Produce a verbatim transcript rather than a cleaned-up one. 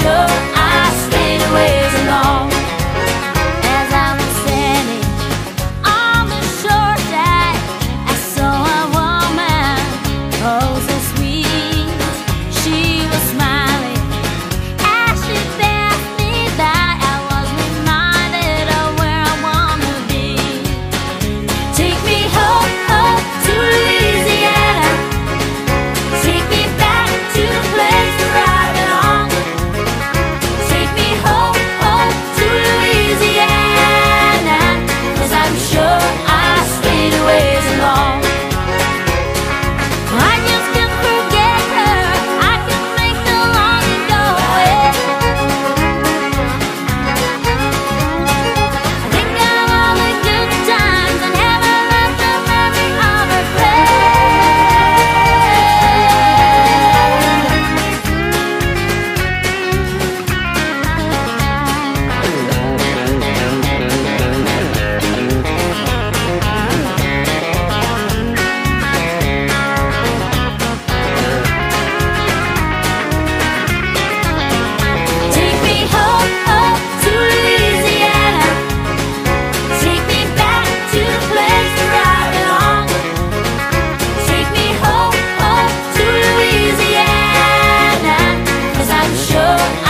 sure I stayed away so long. As I was standing on the shore deck, I saw a woman, oh so sweet. She was smiling as she passed me by. I was reminded of where I wanna be. Take me home, home to Louisiana. Take me back to the place where I belong. Take me home, home to Louisiana, 'cause I'm sure I stayed away so long. I just can't forget her, I can make the longing go away. I think of all the good times and never let the memory of her Take me home, home to Louisiana. Take me back to the place where I belong. Take me home, home to Louisiana, 'cause I'm sure